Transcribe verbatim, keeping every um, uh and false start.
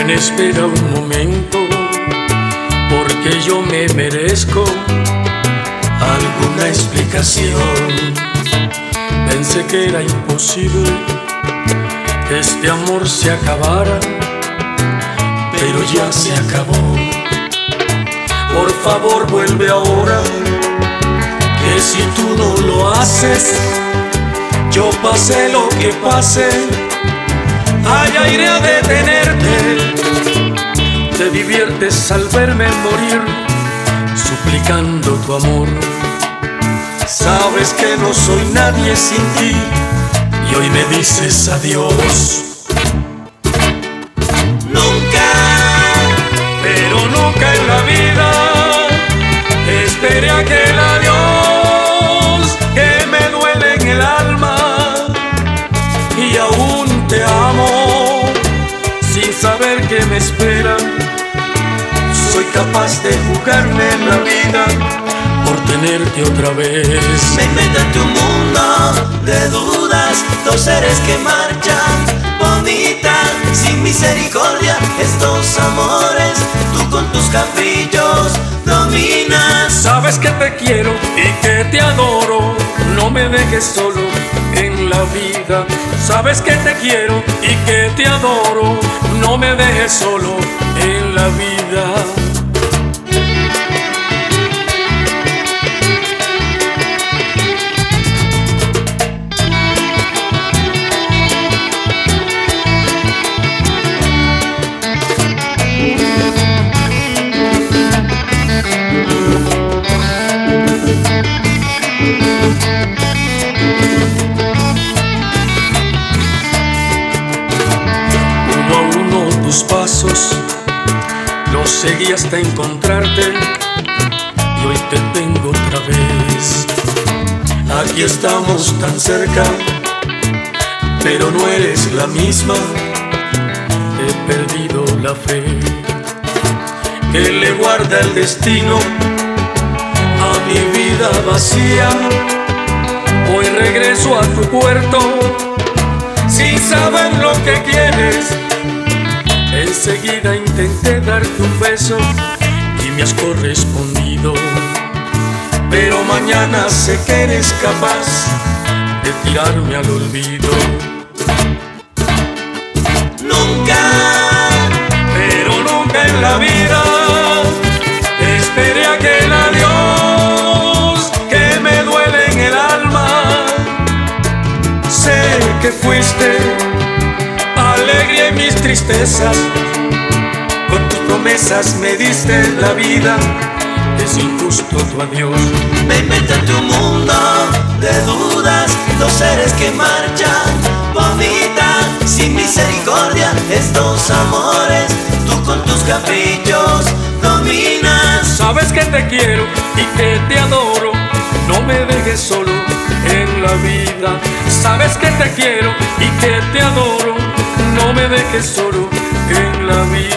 espera un momento, porque yo me merezco alguna explicación. Pensé que era imposible que este amor se acabara, pero ya se acabó. Por favor vuelve ahora, que si tú no lo haces, yo pase lo que pase, allá iré a detenerte. Te diviertes al verme morir, suplicando tu amor. Sabes que no soy nadie sin ti, y hoy me dices adiós. Nunca, pero nunca en la vida esperé aquel adiós que me duele en el alma, y aún te amo sin saber que me espera. Soy capaz de jugarme la vida por tenerte otra vez. Me meto en tu mundo de dudas, dos seres que marchan, vomitan sin misericordia estos amores. Tú con tus caprichos dominas. Sabes que te quiero y que te adoro, no me dejes solo en la vida. Sabes que te quiero y que te adoro, no me dejes solo en la vida. Uno a uno tus pasos los seguí hasta encontrarte, y hoy te tengo otra vez. Aquí estamos tan cerca, pero no eres la misma. He perdido la fe que le guarda el destino a mi vida vacía. Hoy regreso a tu puerto sin saber lo que quieres. Enseguida intenté darte un beso y me has correspondido, pero mañana sé que eres capaz de tirarme al olvido. Nunca, pero nunca en la vida esperé aquel adiós que me duele en el alma. Sé que fuiste alegría en mis tristezas, con tus promesas me diste la vida. Es injusto tu adiós. me meto en tu mundo de dudas, dos seres que marchan, vomitan sin misericordia estos amores. Tú con tus caprichos dominas. Sabes que te quiero y que te adoro, no me dejes solo en la vida. Sabes que te quiero y que te adoro, no me dejes solo en la vida.